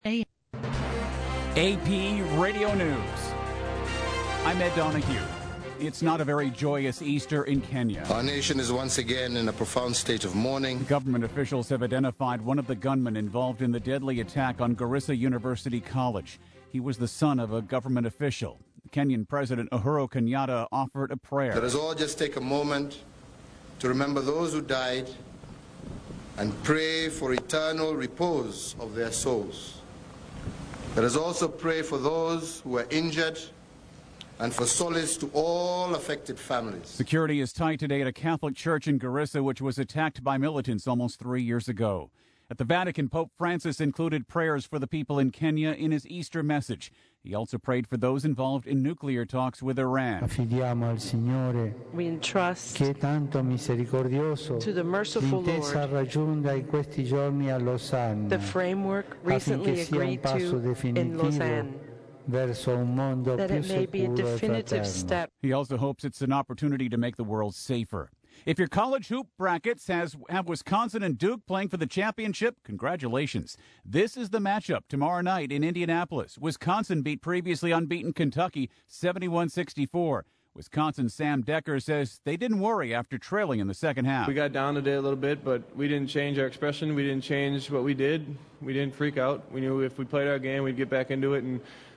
AP Radio News. I'm Ed Donahue. It's not a very joyous Easter in Kenya. Our nation is once again in a profound state of mourning. Government officials have identified one of the gunmen involved in the deadly attack on Garissa University College. He was the son of a government official. Kenyan President Uhuru Kenyatta offered a prayer. Let us all just take a moment to remember those who died and pray for eternal repose of their souls. Let us also pray for those who were injured and for solace to all affected families. Security is tight today at a Catholic church in Garissa, which was attacked by militants almost 3 years ago. At the Vatican, Pope Francis included prayers for the people in Kenya in his Easter message. He also prayed for those involved in nuclear talks with Iran. We entrust to the merciful Lord the framework recently agreed to in Lausanne, that it may be a definitive step. He also hopes it's an opportunity to make the world safer. If your college hoop brackets have Wisconsin and Duke playing for the championship, congratulations. This is the matchup tomorrow night in Indianapolis. Wisconsin beat previously unbeaten Kentucky 71-64. Wisconsin's Sam Decker says they didn't worry after trailing in the second half. We got down today a little bit, but we didn't change our expression. We didn't change what we did. We didn't freak out. We knew if we played our game, we'd get back into it and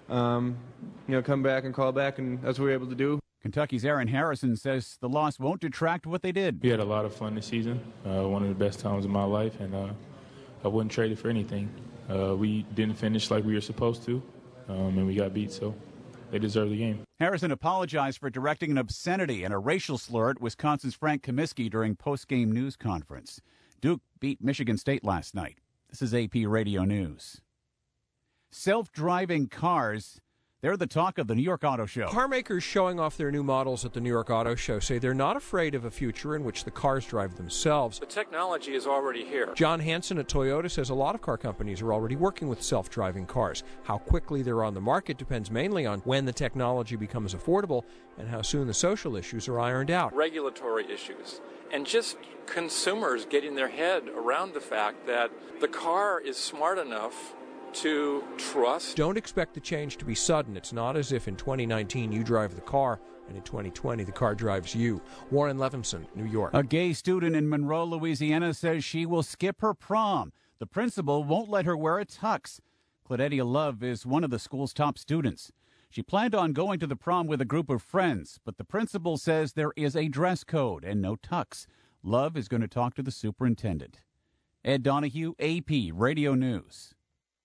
come back and call back, and that's what we were able to do. Kentucky's Aaron Harrison says the loss won't detract what they did. We had a lot of fun this season, one of the best times of my life, and I wouldn't trade it for anything. We didn't finish like we were supposed to, and we got beat, so they deserve the game. Harrison apologized for directing an obscenity and a racial slur at Wisconsin's Frank Kaminsky during post-game news conference. Duke beat Michigan State last night. This is AP Radio News. Self-driving cars, they're the talk of the New York Auto Show. Car makers showing off their new models at the New York Auto Show say they're not afraid of a future in which the cars drive themselves. The technology is already here. John Hansen at Toyota says a lot of car companies are already working with self-driving cars. How quickly they're on the market depends mainly on when the technology becomes affordable and how soon the social issues are ironed out. Regulatory issues and just consumers getting their head around the fact that the car is smart enough to trust. Don't expect the change to be sudden. It's not as if in 2019 you drive the car and in 2020 the car drives you. Warren Levinson, New York. A gay student in Monroe, Louisiana says she will skip her prom. The principal won't let her wear a tux. Claudia Love is one of the school's top students. She planned on going to the prom with a group of friends, but the principal says there is a dress code and no tux. Love is going to talk to the superintendent. Ed Donahue, AP Radio News.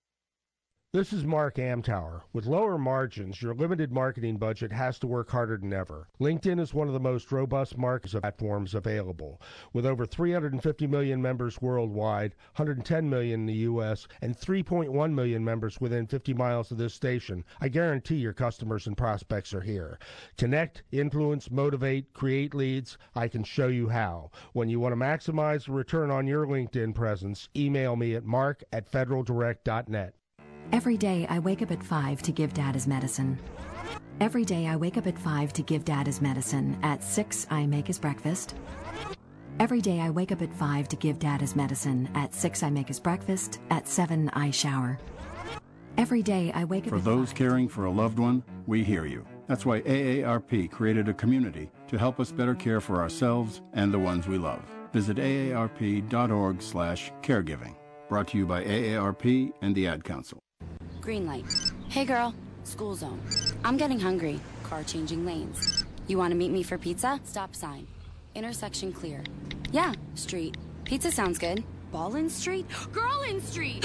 This is Mark Amtower. With lower margins, your limited marketing budget has to work harder than ever. LinkedIn is one of the most robust marketing platforms available. With over 350 million members worldwide, 110 million in the U.S., and 3.1 million members within 50 miles of this station, I guarantee your customers and prospects are here. Connect, influence, motivate, create leads. I can show you how. When you want to maximize the return on your LinkedIn presence, email me at mark@federaldirect.net. Every day I wake up at 5 to give Dad his medicine. Every day I wake up at 5 to give Dad his medicine. At 6 I make his breakfast. Every day I wake up at 5 to give Dad his medicine. At 6 I make his breakfast. At 7 I shower. Every day I wake up For those caring for a loved one, we hear you. That's why AARP created a community to help us better care for ourselves and the ones we love. Visit aarp.org/caregiving. Brought to you by AARP and the Ad Council. Green light. Hey girl, school zone. I'm getting hungry. Car changing lanes. You want to meet me for pizza? Stop sign. Intersection clear. Yeah, street. Pizza sounds good. Ball in street? Girl in street!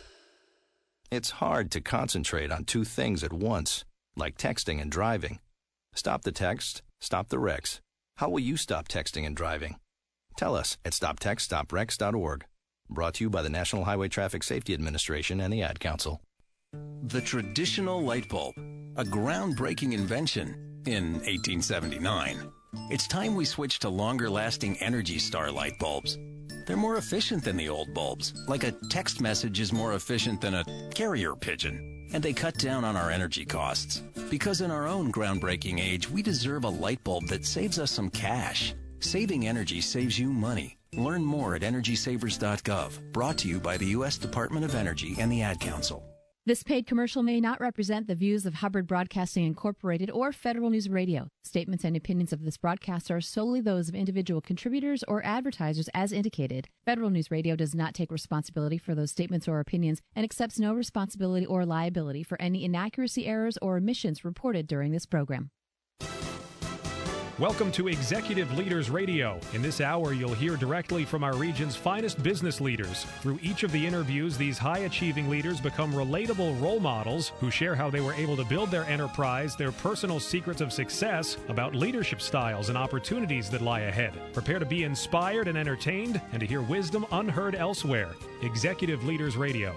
It's hard to concentrate on two things at once, like texting and driving. Stop the text, stop the wrecks. How will you stop texting and driving? Tell us at stoptextstopwrecks.org. Brought to you by the National Highway Traffic Safety Administration and the Ad Council. The traditional light bulb, a groundbreaking invention in 1879. It's time we switch to longer-lasting Energy Star light bulbs. They're more efficient than the old bulbs, like a text message is more efficient than a carrier pigeon. And they cut down on our energy costs. Because in our own groundbreaking age, we deserve a light bulb that saves us some cash. Saving energy saves you money. Learn more at EnergySavers.gov. Brought to you by the U.S. Department of Energy and the Ad Council. This paid commercial may not represent the views of Hubbard Broadcasting Incorporated or Federal News Radio. Statements and opinions of this broadcast are solely those of individual contributors or advertisers as indicated. Federal News Radio does not take responsibility for those statements or opinions and accepts no responsibility or liability for any inaccuracy, errors, or omissions reported during this program. Welcome to Executive Leaders Radio. In this hour, you'll hear directly from our region's finest business leaders. Through each of the interviews, these high-achieving leaders become relatable role models who share how they were able to build their enterprise, their personal secrets of success, about leadership styles and opportunities that lie ahead. Prepare to be inspired and entertained and to hear wisdom unheard elsewhere. Executive Leaders Radio.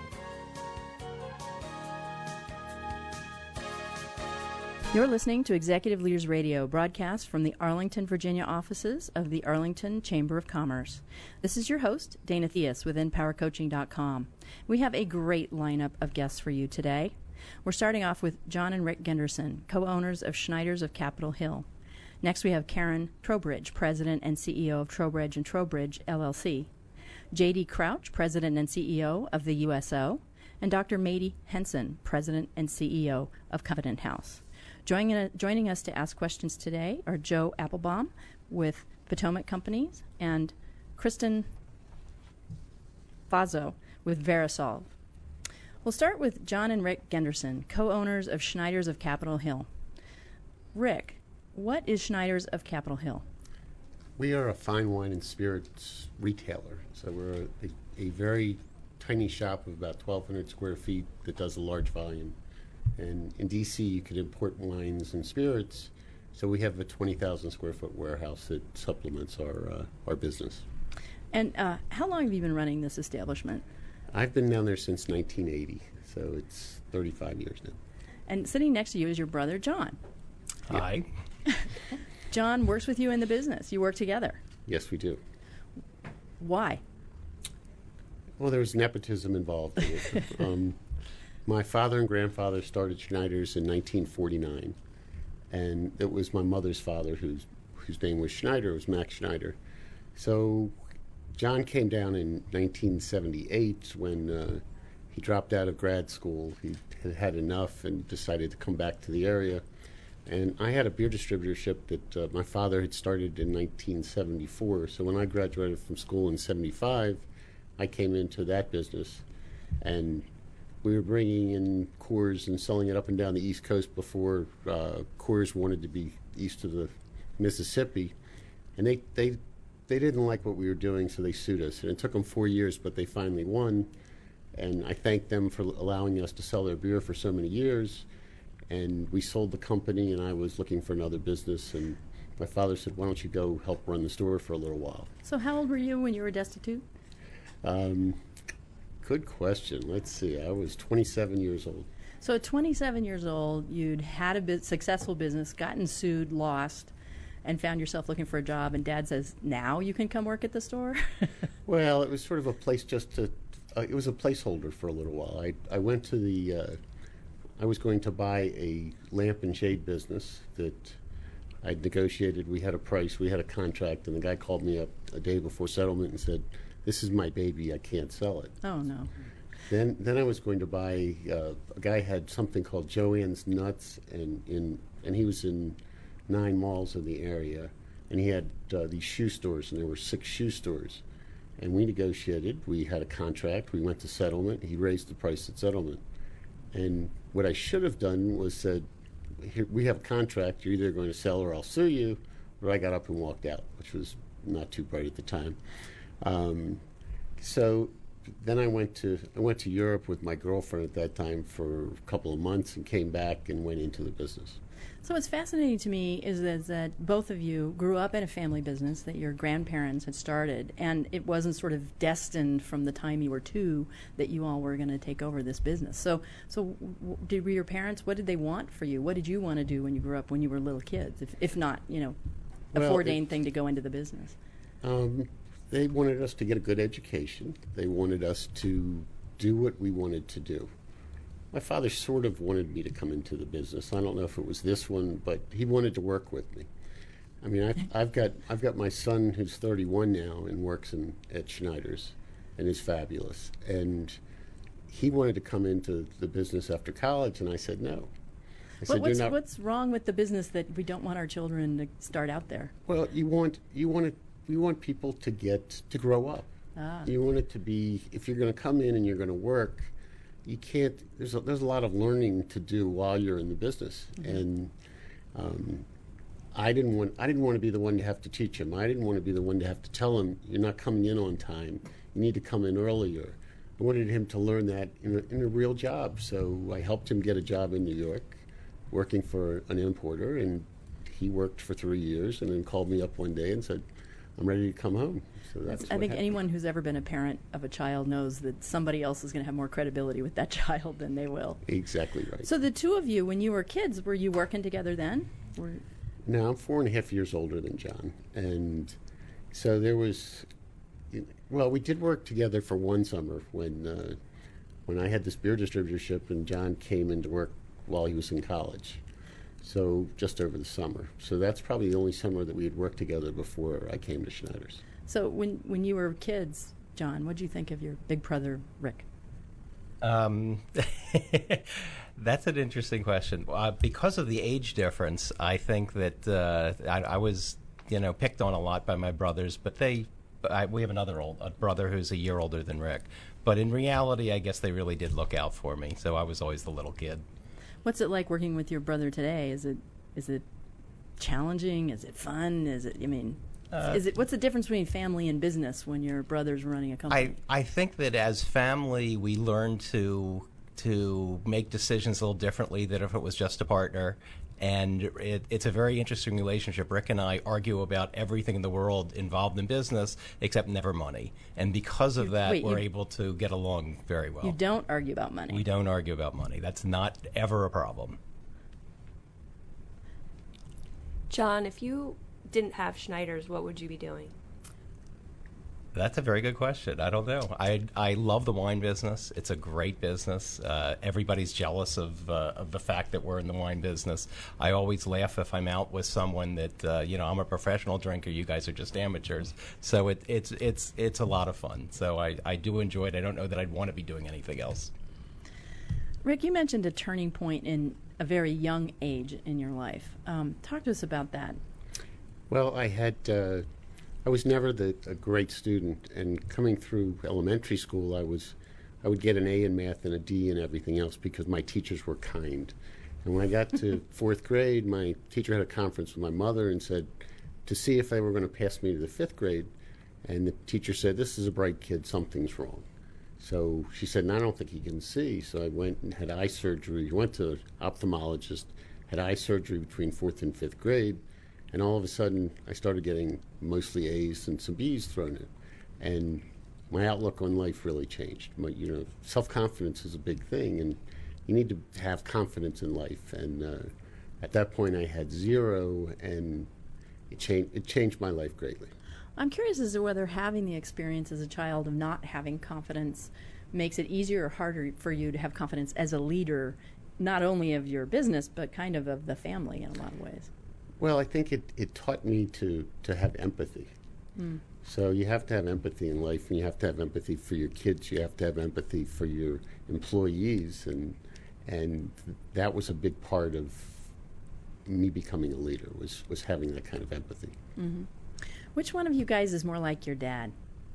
You're listening to Executive Leaders Radio, broadcast from the Arlington, Virginia offices of the Arlington Chamber of Commerce. This is your host, Dana Theus with InPowerCoaching.com. We have a great lineup of guests for you today. We're starting off with John and Rick Genderson, co-owners of Schneiders of Capitol Hill. Next, we have Karen Trowbridge, President and CEO of Trowbridge & Trowbridge, LLC. J.D. Crouch, President and CEO of the USO. And Dr. Mady Henson, President and CEO of Covenant House. Joining us to ask questions today are Joe Applebaum with Potomac Companies and Kristen Fazo with Verisolve. We'll start with John and Rick Genderson, co-owners of Schneiders of Capitol Hill. Rick, what is Schneiders of Capitol Hill? We are a fine wine and spirits retailer. So we're a very tiny shop of about 1,200 square feet that does a large volume. And in D.C., you could import wines and spirits, so we have a 20,000 square foot warehouse that supplements our business. And how long have you been running this establishment? I've been down there since 1980, so it's 35 years now. And sitting next to you is your brother, John. Hi. John works with you in the business. You work together. Yes, we do. Why? Well, there's nepotism involved in it. My father and grandfather started Schneiders in 1949, and it was my mother's father, whose name was Schneider, was Max Schneider. So John came down in 1978 when he dropped out of grad school. He had had enough and decided to come back to the area. And I had a beer distributorship that my father had started in 1974. So when I graduated from school in 75, I came into that business, and we were bringing in Coors and selling it up and down the East Coast before Coors wanted to be east of the Mississippi. And they didn't like what we were doing, so they sued us. And it took them 4 years, but they finally won. And I thanked them for allowing us to sell their beer for so many years. And we sold the company, and I was looking for another business. And my father said, why don't you go help run the store for a little while? So how old were you when you were destitute? Good question. Let's see. I was 27 years old. So at 27 years old, you'd had a successful business, gotten sued, lost, and found yourself looking for a job, and Dad says, now you can come work at the store? Well, it was sort of a place just to, it was a placeholder for a little while. I went to the, I was going to buy a lamp and shade business that I'd negotiated. We had a price, we had a contract, and the guy called me up a day before settlement and said, this is my baby, I can't sell it. Oh, no. Then I was going to buy, a guy had something called Joanne's Nuts, and he was in 9 malls in the area, and he had these shoe stores, and there were 6 shoe stores. And we negotiated, we had a contract, we went to settlement, he raised the price at settlement. And what I should have done was said, here, we have a contract, you're either going to sell or I'll sue you, but I got up and walked out, which was not too bright at the time. So then I went to Europe with my girlfriend at that time for a couple of months and came back and went into the business. So what's fascinating to me is that both of you grew up in a family business that your grandparents had started, and it wasn't sort of destined from the time you were 2 that you all were going to take over this business. So did your parents, what did they want for you? What did you want to do when you grew up, when you were little kids, if not, a foreordained thing to go into the business? They wanted us to get a good education. They wanted us to do what we wanted to do. My father sort of wanted me to come into the business. I don't know if it was this one, but he wanted to work with me. I mean, I've got my son who's 31 now and works at Schneiders, and is fabulous. And he wanted to come into the business after college, and I said no. What's wrong with the business that we don't want our children to start out there? Well, you want people to grow up. You want it to be, if you're going to come in and you're going to work, you can't. There's a lot of learning to do while you're in the business, and I didn't want to be the one to have to teach him. I didn't want to be the one to have to tell him, you're not coming in on time. You need to come in earlier. I wanted him to learn that in a real job, so I helped him get a job in New York, working for an importer, and he worked for 3 years, and then called me up one day and said, I'm ready to come home. So I think happened. Anyone who's ever been a parent of a child knows that somebody else is going to have more credibility with that child than they will. Exactly right. So the two of you, when you were kids, were you working together then? No, I'm 4.5 years older than John. And so there was, well, we did work together for one summer when I had this beer distributorship and John came into work while he was in college. So just over the summer. So that's probably the only summer that we had worked together before I came to Schneider's. So when you were kids, John, what did you think of your big brother, Rick? That's an interesting question. Because of the age difference, I think that I was, picked on a lot by my brothers, but we have a brother who's a year older than Rick. But in reality, I guess they really did look out for me, so I was always the little kid. What's it like working with your brother today? Is it challenging? Is it fun? What's the difference between family and business when your brother's running a company? I think that as family, we learn to make decisions a little differently than if it was just a partner. And it's a very interesting relationship. Rick and I argue about everything in the world involved in business, except never money. And because of that, we're able to get along very well. You don't argue about money? We don't argue about money. That's not ever a problem. John, if you didn't have Schneider's, what would you be doing? That's a very good question. I don't know. I love the wine business. It's a great business. Everybody's jealous of the fact that we're in the wine business. I always laugh if I'm out with someone that I'm a professional drinker. You guys are just amateurs. So it's a lot of fun. So I do enjoy it. I don't know that I'd want to be doing anything else. Rick, you mentioned a turning point in a very young age in your life. Talk to us about that. Well, I was never a great student, and coming through elementary school, I would get an A in math and a D in everything else because my teachers were kind. And when I got to fourth grade, my teacher had a conference with my mother and said to see if they were going to pass me to the fifth grade. And the teacher said, "This is a bright kid, something's wrong." So she said, "No, I don't think he can see." So I went and had eye surgery. I went to an ophthalmologist, had eye surgery between fourth and fifth grade. And all of a sudden, I started getting mostly A's and some B's thrown in. And my outlook on life really changed. Self-confidence is a big thing, and you need to have confidence in life. And at that point, I had zero, and it changed my life greatly. I'm curious as to whether having the experience as a child of not having confidence makes it easier or harder for you to have confidence as a leader, not only of your business, but kind of the family in a lot of ways. Well, I think it taught me to have empathy. Mm. So you have to have empathy in life, and you have to have empathy for your kids. You have to have empathy for your employees, and that was a big part of me becoming a leader, was having that kind of empathy. Mm-hmm. Which one of you guys is more like your dad?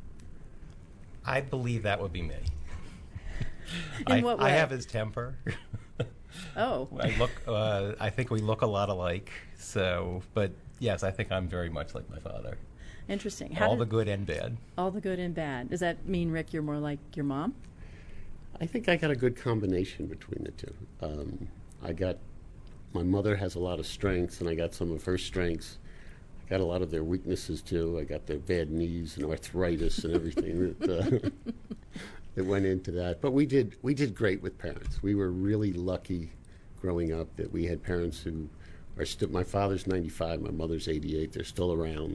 I believe that would be me. In what way? I have his temper. Oh. I think we look a lot alike. So, but yes, I think I'm very much like my father. Interesting. All the good and bad. All the good and bad. Does that mean, Rick, you're more like your mom? I think I got a good combination between the two. My mother has a lot of strengths, and I got some of her strengths. I got a lot of their weaknesses too. I got their bad knees and arthritis and everything that went into that. But we did great with parents. We were really lucky growing up that we had parents who are still. My father's 95, my mother's 88. They're still around.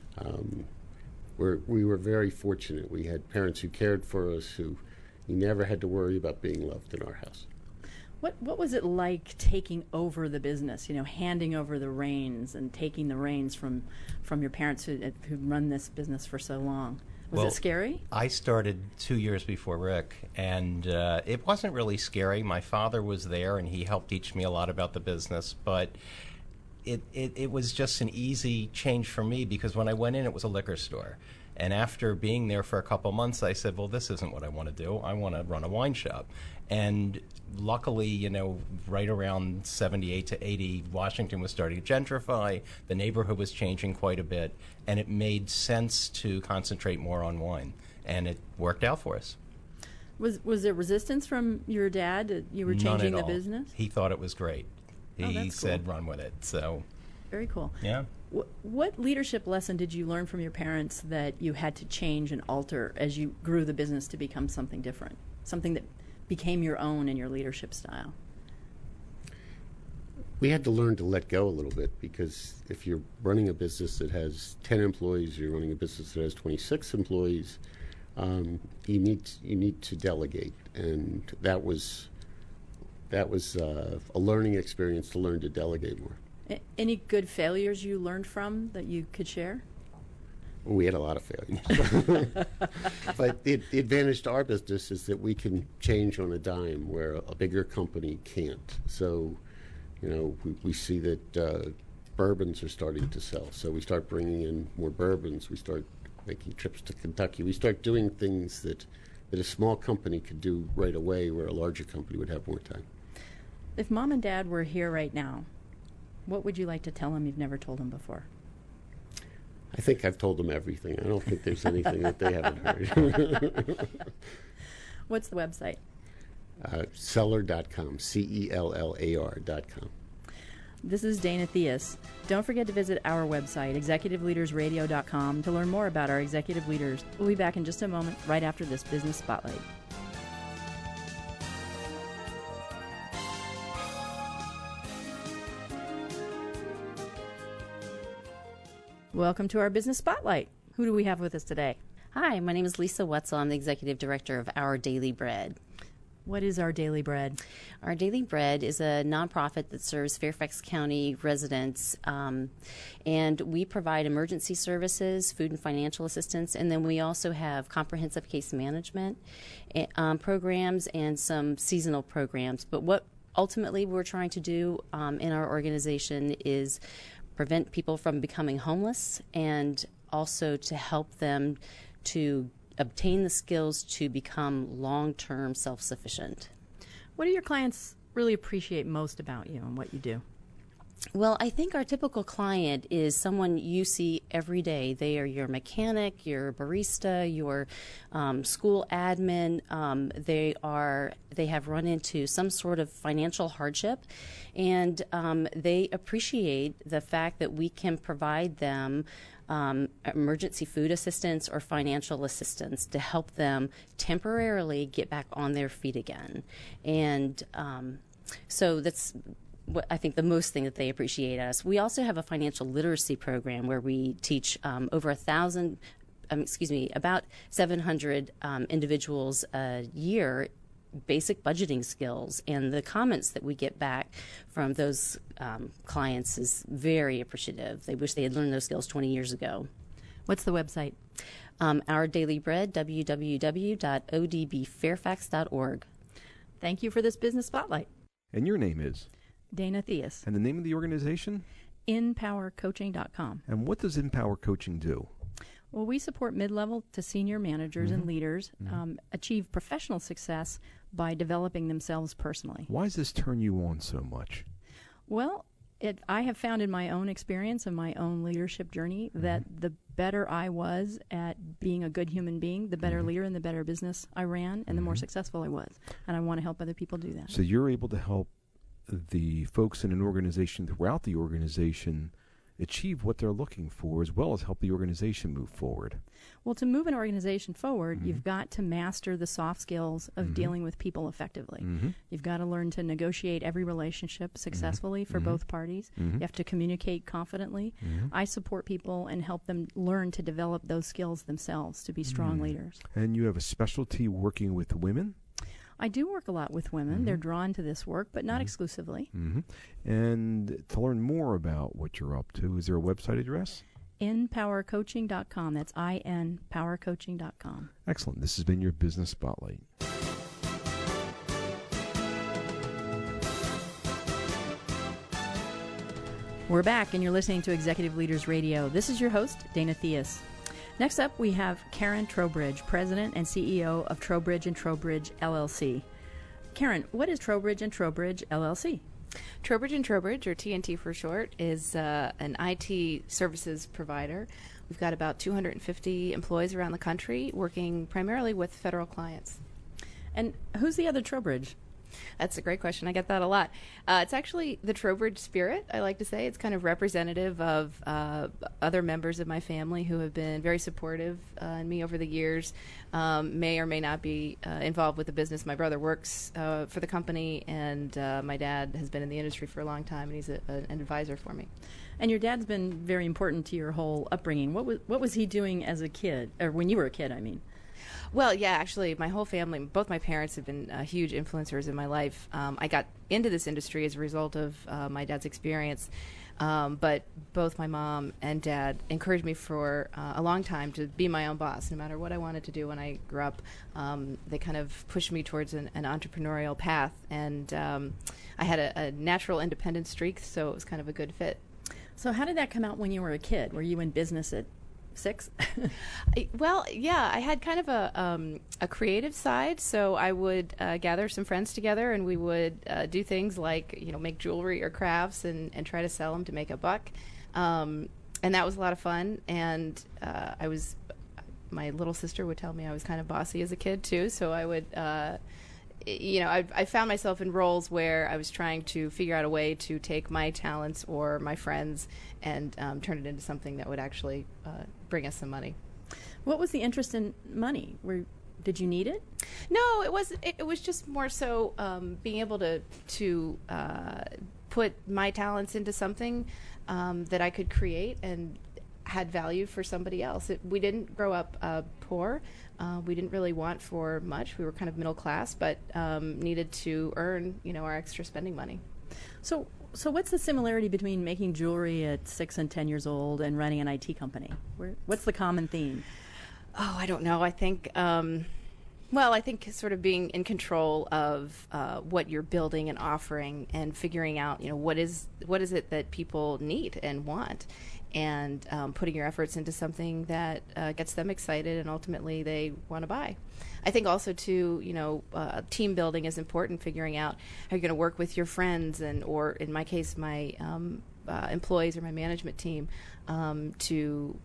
We were very fortunate. We had parents who cared for us, who you never had to worry about being loved in our house. What was it like taking over the business? Handing over the reins and taking the reins from your parents who run this business for so long. Was it scary? I started 2 years before Rick, and it wasn't really scary. My father was there, and he helped teach me a lot about the business, but it was just an easy change for me because when I went in, it was a liquor store. And after being there for a couple months, I said, well, this isn't what I want to do. I want to run a wine shop. And luckily, right around 78 to 80, Washington was starting to gentrify. The neighborhood was changing quite a bit. And it made sense to concentrate more on wine. And it worked out for us. Was there resistance from your dad that you were changing the business? He thought it was great. He said, cool. Run with it. So, very cool. Yeah. What leadership lesson did you learn from your parents that you had to change and alter as you grew the business to become something different, something that became your own in your leadership style? We had to learn to let go a little bit because if you're running a business that has 10 employees, you're running a business that has 26 employees, you need to delegate, and that was a learning experience to learn to delegate more. Any good failures you learned from that you could share? We had a lot of failures. But the advantage to our business is that we can change on a dime where a bigger company can't. So, we see that bourbons are starting to sell. So we start bringing in more bourbons. We start making trips to Kentucky. We start doing things that a small company could do right away where a larger company would have more time. If Mom and Dad were here right now, what would you like to tell them you've never told them before? I think I've told them everything. I don't think there's anything that they haven't heard. What's the website? Cellar.com, CELLAR.com. This is Dana Theus. Don't forget to visit our website, executiveleadersradio.com, to learn more about our executive leaders. We'll be back in just a moment, right after this Business Spotlight. Welcome to our Business Spotlight. Who do we have with us today? Hi, my name is Lisa Wetzel. I'm the Executive Director of Our Daily Bread. What is Our Daily Bread? Our Daily Bread is a nonprofit that serves Fairfax County residents, and we provide emergency services, food and financial assistance, and then we also have comprehensive case management programs and some seasonal programs. But what ultimately we're trying to do in our organization is prevent people from becoming homeless and also to help them to obtain the skills to become long-term self-sufficient. What do your clients really appreciate most about you and what you do? Well, I think our typical client is someone you see every day. They are your mechanic, your barista, your school admin. They have run into some sort of financial hardship, and they appreciate the fact that we can provide them emergency food assistance or financial assistance to help them temporarily get back on their feet again. And so that's what I think the most thing that they appreciate us. We also have a financial literacy program where we teach about 700 individuals a year basic budgeting skills, and the comments that we get back from those clients is very appreciative. They wish they had learned those skills 20 years ago. What's the website? Our Daily Bread, www.odbfairfax.org. Thank you for this Business Spotlight. And your name is? Dana Theus. And the name of the organization? InPowerCoaching.com. And what does InPower Coaching do? Well, we support mid-level to senior managers and leaders achieve professional success by developing themselves personally. Why does this turn you on so much? Well, I have found in my own experience and my own leadership journey that the better I was at being a good human being, the better leader and the better business I ran, and the more successful I was. And I want to help other people do that. So you're able to help the folks in an organization throughout the organization achieve what they're looking for, as well as help the organization move forward. Well, to move an organization forward, you've got to master the soft skills of dealing with people effectively. You've got to learn to negotiate every relationship successfully for both parties. You have to communicate confidently. I support people and help them learn to develop those skills themselves to be strong leaders. And you have a specialty working with women? I do work a lot with women. They're drawn to this work, but not exclusively. And to learn more about what you're up to, is there a website address? inpowercoaching.com. That's inpowercoaching.com. Excellent. This has been your Business Spotlight. We're back, and you're listening to Executive Leaders Radio. This is your host, Dana Theus. Next up, we have Karen Trowbridge, President and CEO of Trowbridge & Trowbridge, LLC. Karen, what is Trowbridge & Trowbridge, LLC? Trowbridge & Trowbridge, or TNT for short, is an IT services provider. We've got about 250 employees around the country working primarily with federal clients. And who's the other Trowbridge? That's a great question. I get that a lot. It's actually the Trowbridge spirit, I like to say. It's kind of representative of other members of my family who have been very supportive in me over the years, may or may not be involved with the business. My brother works for the company, and my dad has been in the industry for a long time, and he's an advisor for me. And your dad's been very important to your whole upbringing. What was he doing as a kid, or when you were a kid, I mean? Well, yeah, actually, my whole family, both my parents have been huge influencers in my life. I got into this industry as a result of my dad's experience, but both my mom and dad encouraged me for a long time to be my own boss, no matter what I wanted to do when I grew up. They kind of pushed me towards an entrepreneurial path, and I had a natural independent streak, so it was kind of a good fit. So how did that come out when you were a kid? Were you in business at 6? Well, yeah, I had kind of a creative side, so I would gather some friends together, and we would do things like, make jewelry or crafts and try to sell them to make a buck. And that was a lot of fun. And my little sister would tell me I was kind of bossy as a kid too, so I would I found myself in roles where I was trying to figure out a way to take my talents or my friends and turn it into something that would actually bring us some money. What was the interest in money? Did you need it? No, it was just more so being able to put my talents into something that I could create and had value for somebody else. We didn't grow up poor. We didn't really want for much. We were kind of middle class, but needed to earn, our extra spending money. So what's the similarity between making jewelry at 6 and 10 years old and running an IT company? What's the common theme? Oh, I don't know. I think, I think sort of being in control of what you're building and offering, and figuring out, what is it that people need and want, and putting your efforts into something that gets them excited and ultimately they want to buy. I think also too, team building is important. Figuring out how you're going to work with your friends or in my case, my employees or my management team, to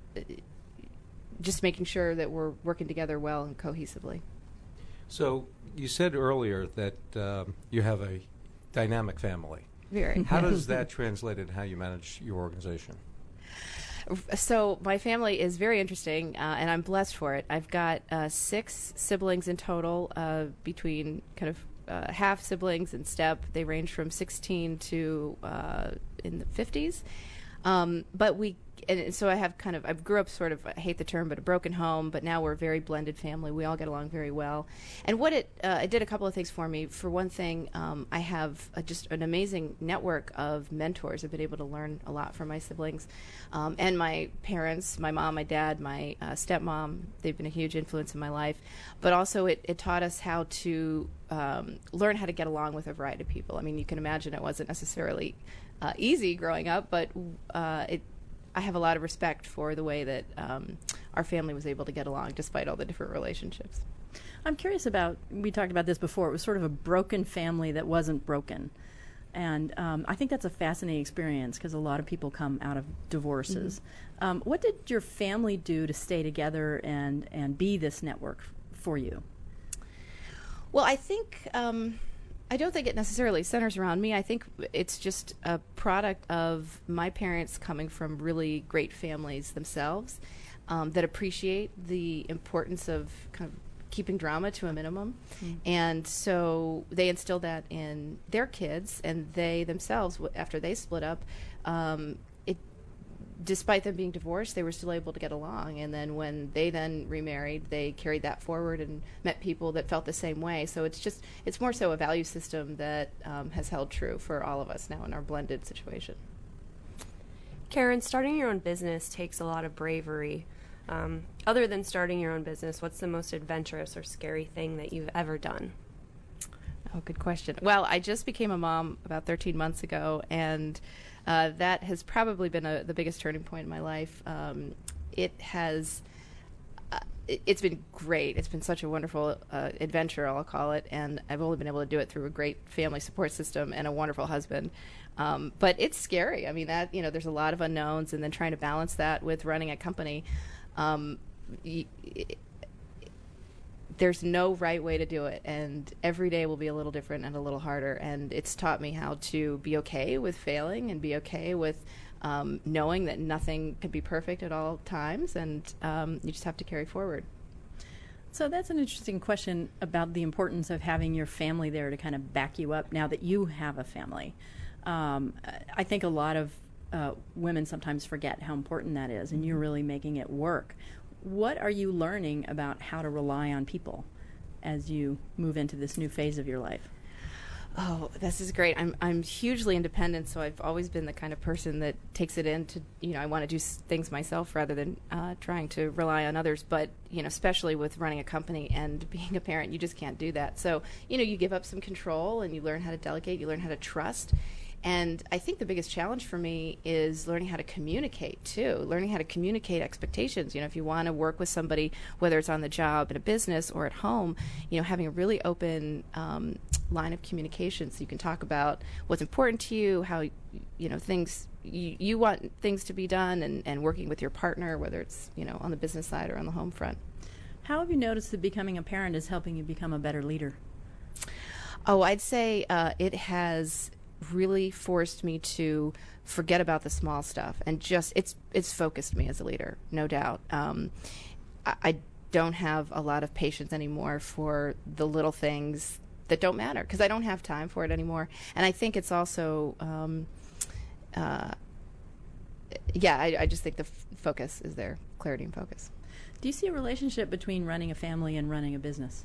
just making sure that we're working together well and cohesively. So you said earlier that you have a dynamic family. Very. How does that translate into how you manage your organization? So my family is very interesting, and I'm blessed for it. I've got 6 siblings in total, between kind of half siblings and step. They range from 16 to in the 50s. So I grew up sort of, I hate the term, but a broken home, but now we're a very blended family. We all get along very well. And what it did a couple of things for me. For one thing, I have just an amazing network of mentors. I've been able to learn a lot from my siblings, and my parents, my mom, my dad, my stepmom. They've been a huge influence in my life. But also it taught us how to learn how to get along with a variety of people. I mean, you can imagine it wasn't necessarily easy growing up, but I have a lot of respect for the way that our family was able to get along despite all the different relationships. I'm curious about, we talked about this before, it was sort of a broken family that wasn't broken. And I think that's a fascinating experience because a lot of people come out of divorces. Mm-hmm. What did your family do to stay together and be this network for you? Well, I think... I don't think it necessarily centers around me. I think it's just a product of my parents coming from really great families themselves, that appreciate the importance of kind of keeping drama to a minimum. Mm-hmm. And so they instilled that in their kids, and they themselves, after they split up, despite them being divorced, they were still able to get along. And then when they then remarried, they carried that forward and met people that felt the same way. So it's more so a value system that has held true for all of us now in our blended situation. Karen, starting your own business takes a lot of bravery. Other than starting your own business, what's the most adventurous or scary thing that you've ever done? Oh, good question. Well, I just became a mom about 13 months ago, and that has probably been the biggest turning point in my life. It's been great. It's been such a wonderful adventure, I'll call it, and I've only been able to do it through a great family support system and a wonderful husband. But it's scary. I mean, there's a lot of unknowns, and then trying to balance that with running a company. There's no right way to do it, and every day will be a little different and a little harder, and it's taught me how to be okay with failing and be okay with knowing that nothing can be perfect at all times, and you just have to carry forward. So that's an interesting question about the importance of having your family there to kind of back you up now that you have a family. I think a lot of women sometimes forget how important that is, and you're really making it work. What are you learning about how to rely on people as you move into this new phase of your life? Oh, this is great. I'm hugely independent, so I've always been the kind of person that takes it in to, I want to do things myself rather than trying to rely on others. But, especially with running a company and being a parent, you just can't do that. So, you give up some control and you learn how to delegate, you learn how to trust. And I think the biggest challenge for me is learning how to communicate, too, learning how to communicate expectations. If you want to work with somebody, whether it's on the job, in a business, or at home, having a really open line of communication so you can talk about what's important to you, how, things you want things to be done, and working with your partner, whether it's, on the business side or on the home front. How have you noticed that becoming a parent is helping you become a better leader? Oh, I'd say it has really forced me to forget about the small stuff, and just it's focused me as a leader, no doubt. I don't have a lot of patience anymore for the little things that don't matter, because I don't have time for it anymore. And I think it's also I just think the focus is there, clarity and focus. Do you see a relationship between running a family and running a business?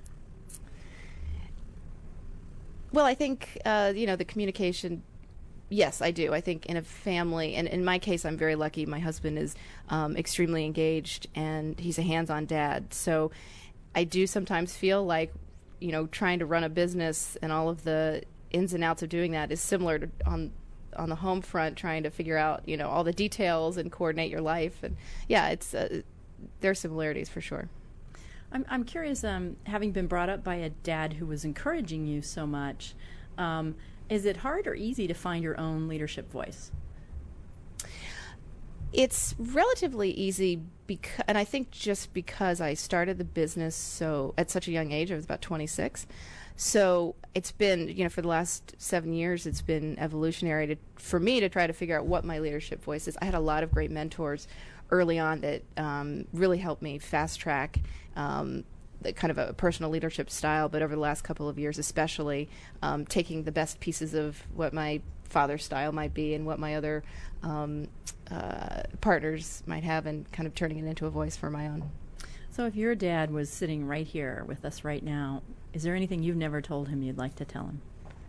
Well, I think, the communication, yes, I do. I think in a family, and in my case, I'm very lucky. My husband is extremely engaged, and he's a hands-on dad. So I do sometimes feel like, trying to run a business and all of the ins and outs of doing that is similar to on the home front, trying to figure out, all the details and coordinate your life. And, yeah, there are similarities for sure. I'm curious, having been brought up by a dad who was encouraging you so much, is it hard or easy to find your own leadership voice? It's relatively easy, and I think just because I started the business at such a young age. I was about 26. So it's been, for the last 7 years, it's been evolutionary for me to try to figure out what my leadership voice is. I had a lot of great mentors early on that really helped me fast track kind of a personal leadership style, but over the last couple of years especially, taking the best pieces of what my father's style might be and what my other partners might have, and kind of turning it into a voice for my own. So if your dad was sitting right here with us right now, is there anything you've never told him you'd like to tell him?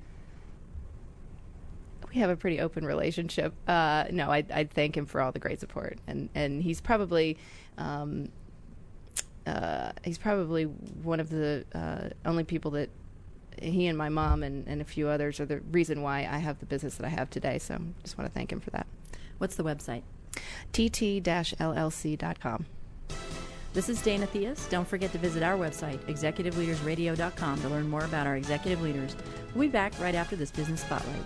We have a pretty open relationship. No, I'd thank him for all the great support, and he's probably one of the only people that he and my mom and a few others are the reason why I have the business that I have today. So just want to thank him for that. What's the website? tt-llc.com. This is Dana Theus. Don't forget to visit our website, executiveleadersradio.com, to learn more about our executive leaders. We'll be back right after this Business Spotlight.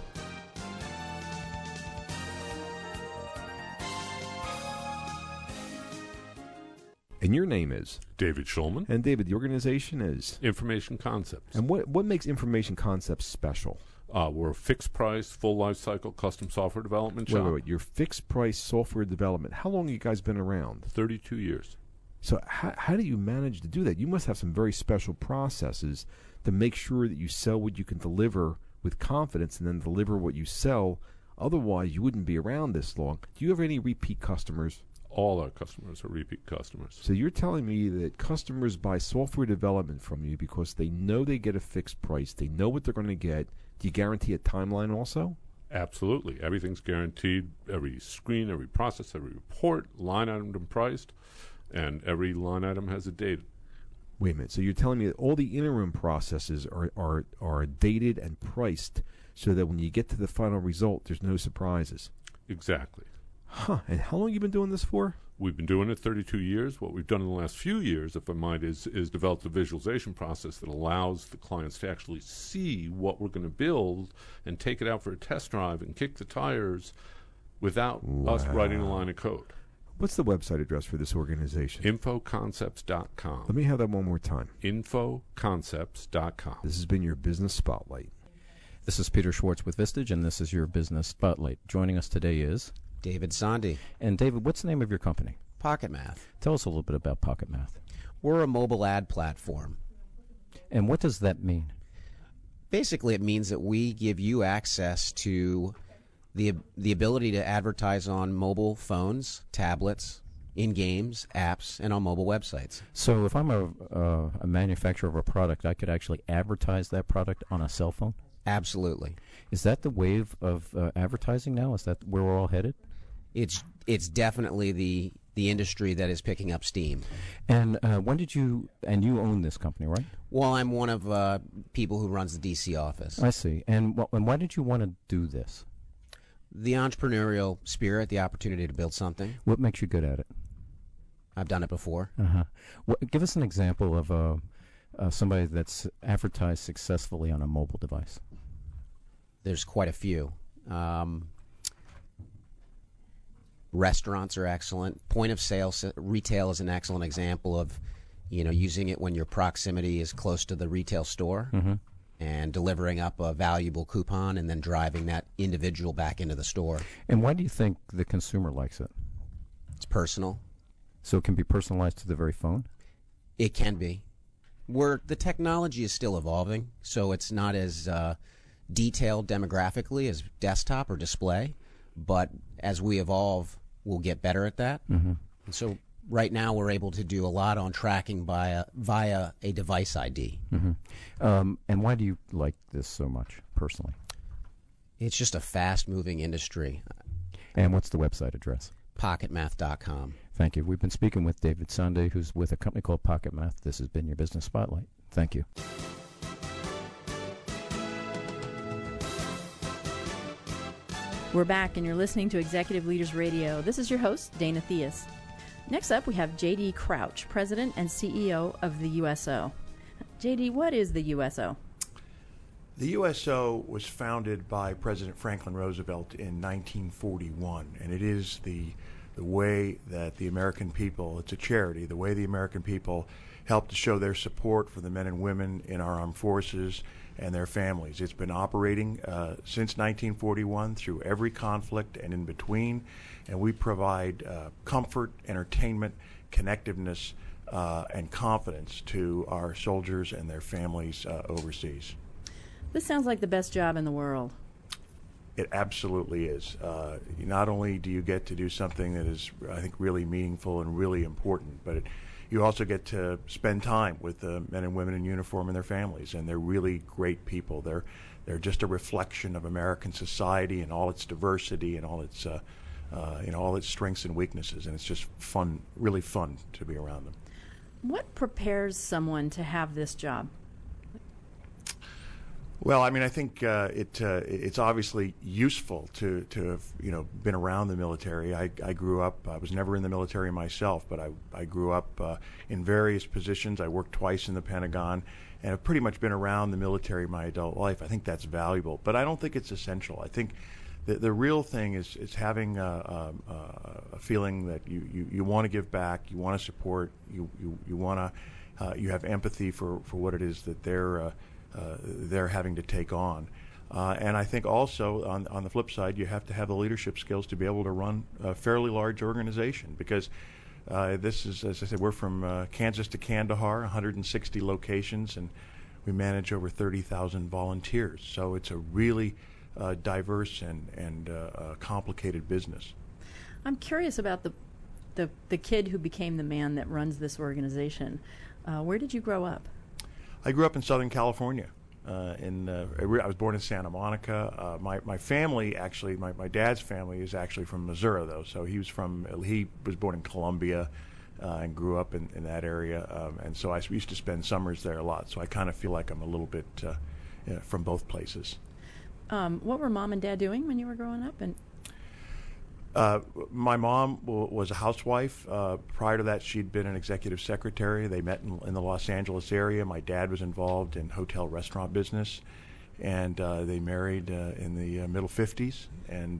And your name is? David Schulman. And David, the organization is? Information Concepts. And what makes Information Concepts special? We're a fixed price, full life cycle custom software development shop. Wait. Your fixed price software development. How long have you guys been around? 32 years. So how do you manage to do that? You must have some very special processes to make sure that you sell what you can deliver with confidence and then deliver what you sell. Otherwise, you wouldn't be around this long. Do you have any repeat customers? All our customers are repeat customers. So you're telling me that customers buy software development from you because they know they get a fixed price. They know what they're going to get. Do you guarantee a timeline also? Absolutely. Everything's guaranteed. Every screen, every process, every report, line item priced, and every line item has a date. Wait a minute. So you're telling me that all the interim processes are dated and priced so that when you get to the final result, there's no surprises? Exactly. Huh. And how long have you been doing this for? We've been doing it 32 years. What we've done in the last few years, if I might, is developed a visualization process that allows the clients to actually see what we're going to build and take it out for a test drive and kick the tires without us writing a line of code. What's the website address for this organization? Infoconcepts.com. Let me have that one more time. Infoconcepts.com. This has been your Business Spotlight. This is Peter Schwartz with Vistage, and this is your Business Spotlight. Joining us today is David Sonde. And David, what's the name of your company? Pocket Math. Tell us a little bit about Pocket Math. We're a mobile ad platform. And what does that mean? Basically, it means that we give you access to the ability to advertise on mobile phones, tablets, in games, apps, and on mobile websites. So if I'm a manufacturer of a product, I could actually advertise that product on a cell phone? Absolutely. Is that the wave of advertising now? Is that where we're all headed? It's definitely the industry that is picking up steam. And when did you own this company, right? Well, I'm one of people who runs the DC office. I see. And why did you want to do this? The entrepreneurial spirit, the opportunity to build something. What makes you good at it? I've done it before. Give us an example of somebody that's advertised successfully on a mobile device. There's quite a few. Restaurants are excellent. Point of sale retail is an excellent example of, using it when your proximity is close to the retail store. Mm-hmm. And delivering up a valuable coupon and then driving that individual back into the store. And why do you think the consumer likes it? It's personal. So it can be personalized to the very phone? It can be. The technology is still evolving, so it's not as detailed demographically as desktop or display. But as we evolve, we'll get better at that. Mm-hmm. And so right now we're able to do a lot on tracking via a device ID. Mm-hmm. And why do you like this so much, personally? It's just a fast-moving industry. And what's the website address? PocketMath.com. Thank you. We've been speaking with David Sonde, who's with a company called Pocket Math. This has been your Business Spotlight. Thank you. We're back, and you're listening to Executive Leaders Radio. This is your host, Dana Theus. Next up, we have J.D. Crouch, President and CEO of the USO. J.D., what is the USO? The USO was founded by President Franklin Roosevelt in 1941, and it is the way that the American people, it's a charity, the way the American people help to show their support for the men and women in our armed forces and their families. It's been operating since 1941 through every conflict and in between, and we provide comfort, entertainment, connectiveness, and confidence to our soldiers and their families overseas. This sounds like the best job in the world. It absolutely is. Not only do you get to do something that is, I think, really meaningful and really important, but you also get to spend time with the men and women in uniform and their families, and they're really great people. They're just a reflection of American society and all its diversity and all its all its strengths and weaknesses, and it's just fun, really fun to be around them. What prepares someone to have this job? Well, I mean, I think it's obviously useful to have been around the military. I grew up. I was never in the military myself, but I grew up in various positions. I worked twice in the Pentagon, and I've pretty much been around the military my adult life. I think that's valuable, but I don't think it's essential. I think the real thing is having a feeling that you want to give back, you want to support, you want to you have empathy for what it is that they're having to take on. And I think also on the flip side, you have to have the leadership skills to be able to run a fairly large organization, because this is, as I said, we're from Kansas to Kandahar, 160 locations, and we manage over 30,000 volunteers. So it's a really diverse and complicated business. I'm curious about the kid who became the man that runs this organization. Where did you grow up? I grew up in Southern California. I was born in Santa Monica. My family, actually, my dad's family is actually from Missouri, though. So he was born in Columbia and grew up in that area. And so I used to spend summers there a lot. So I kind of feel like I'm a little bit from both places. What were Mom and Dad doing when you were growing up? And my mom was a housewife. Prior to that, she'd been an executive secretary. They met in the Los Angeles area. My dad was involved in hotel restaurant business, and they married in the middle 50s. And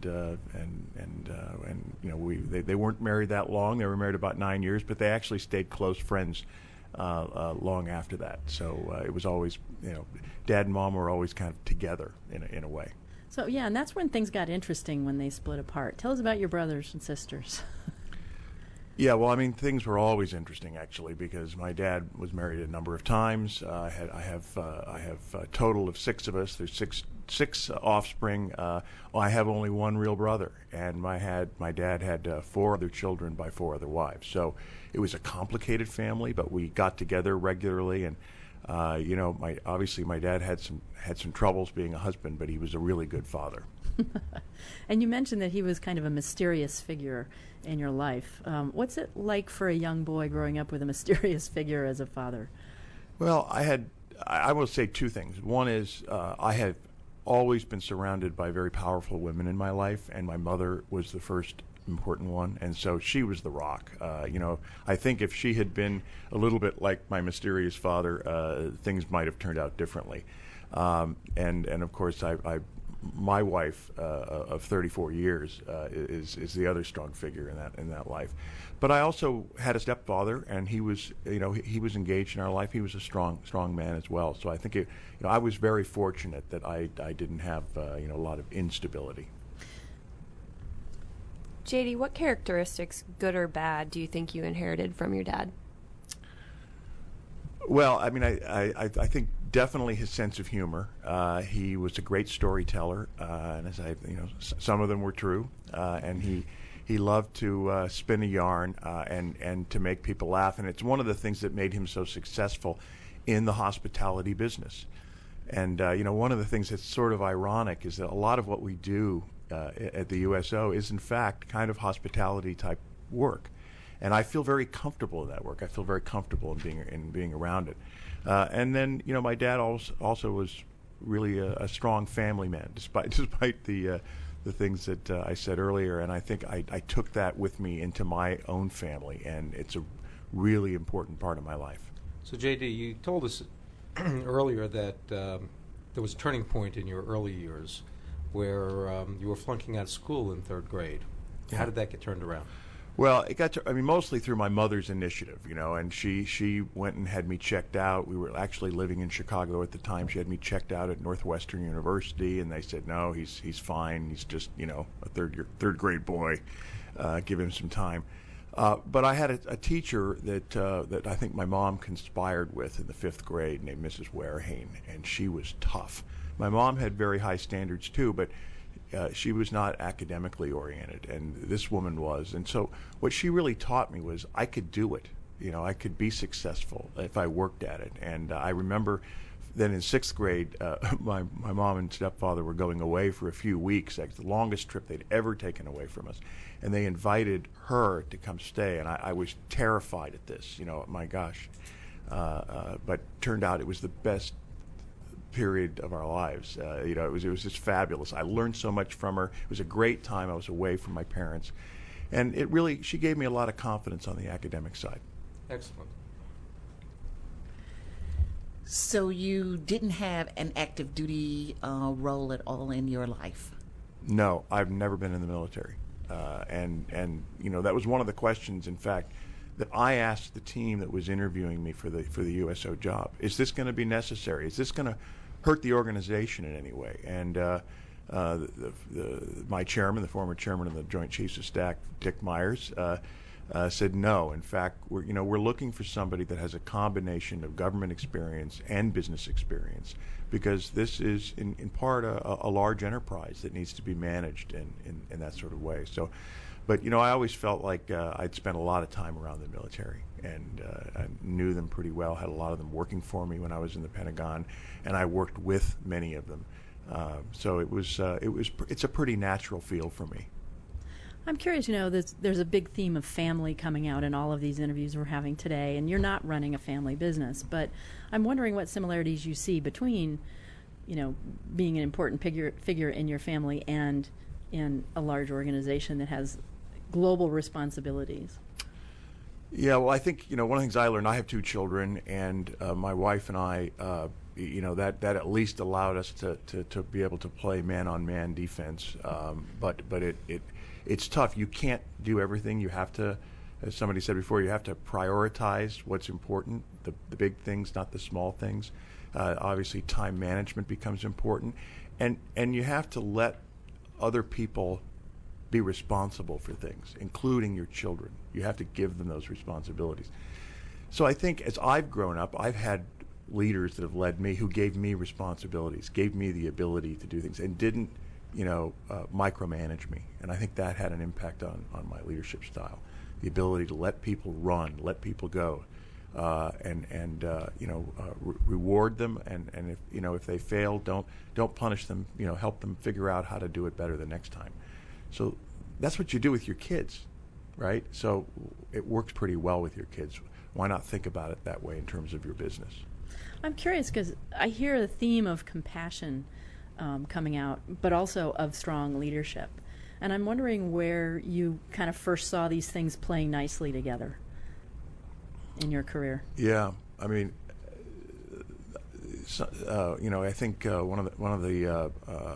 they weren't married that long. They were married about 9 years, but they actually stayed close friends long after that. So it was always, Dad and Mom were always kind of together in a way. So, yeah, and that's when things got interesting when they split apart. Tell us about your brothers and sisters. Yeah, well, I mean, things were always interesting, actually, because my dad was married a number of times. I have a total of 6 of us. There's six offspring. I have only one real brother, and my dad had 4 other children by 4 other wives. So it was a complicated family, but we got together regularly, and obviously my dad had some troubles being a husband, but he was a really good father. And you mentioned that he was kind of a mysterious figure in your life. What's it like for a young boy growing up with a mysterious figure as a father? Well, I will say 2 things. One is I have always been surrounded by very powerful women in my life, and my mother was the first important one, and so she was the rock. I think if she had been a little bit like my mysterious father, things might have turned out differently. And of course, my wife of 34 years is the other strong figure in that life. But I also had a stepfather, and he was engaged in our life. He was a strong man as well. So I think I was very fortunate that I didn't have a lot of instability. JD, what characteristics, good or bad, do you think you inherited from your dad? Well, I mean, I think definitely his sense of humor. He was a great storyteller, and some of them were true. And he loved to spin a yarn and to make people laugh. And it's one of the things that made him so successful in the hospitality business. And one of the things that's sort of ironic is that a lot of what we do at the USO is in fact kind of hospitality type work, and I feel very comfortable in that work. I feel very comfortable in being around it. And then my dad also was really a strong family man, despite the things that I said earlier. And I think I took that with me into my own family, and it's a really important part of my life. So JD, you told us earlier that there was a turning point in your early years where you were flunking out of school in 3rd grade. Yeah. How did that get turned around? Well, it got mostly through my mother's initiative, and she went and had me checked out. We were actually living in Chicago at the time. She had me checked out at Northwestern University, and they said, no, he's fine. He's just, a third grade boy. Give him some time. But I had a teacher that I think my mom conspired with in the 5th grade named Mrs. Werhane, and she was tough. My mom had very high standards too, but she was not academically oriented, and this woman was. And so what she really taught me was I could do it. I could be successful if I worked at it. And I remember then in 6th grade, my mom and stepfather were going away for a few weeks, like the longest trip they'd ever taken away from us. And they invited her to come stay, and I was terrified at this, my gosh. But turned out it was the best period of our lives. It was just fabulous. I learned so much from her. It was a great time. I was away from my parents, and she gave me a lot of confidence on the academic side. Excellent. So you didn't have an active duty role at all in your life? No, I've never been in the military, and that was one of the questions, in fact, that I asked the team that was interviewing me for the USO job. Is this going to be necessary? Is this going to hurt the organization in any way? And my chairman, the former chairman of the Joint Chiefs of Staff, Dick Myers, said no. In fact, we're looking for somebody that has a combination of government experience and business experience, because this is in part a large enterprise that needs to be managed in that sort of way. So But I always felt like I'd spent a lot of time around the military, and I knew them pretty well. Had a lot of them working for me when I was in the Pentagon, and I worked with many of them. So it's a pretty natural field for me. I'm curious, there's a big theme of family coming out in all of these interviews we're having today, and you're not running a family business, but I'm wondering what similarities you see between, being an important figure in your family and in a large organization that has global responsibilities. Yeah, well, I think, one of the things I learned, I have 2 children, and my wife and I, that at least allowed us to be able to play man-on-man defense, but it's tough. You can't do everything. You have to, as somebody said before, you have to prioritize what's important, the big things, not the small things. Obviously, time management becomes important, and you have to let other people be responsible for things, including your children. You have to give them those responsibilities. So I think as I've grown up, I've had leaders that have led me who gave me responsibilities, gave me the ability to do things, and didn't micromanage me. And I think that had an impact on my leadership style. The ability to let people run, let people go, reward them, and if they fail, don't punish them. Help them figure out how to do it better the next time. So that's what you do with your kids, right? So it works pretty well with your kids. Why not think about it that way in terms of your business? I'm curious because I hear the theme of compassion coming out, but also of strong leadership. And I'm wondering where you kind of first saw these things playing nicely together in your career. Yeah, I mean, I think one of the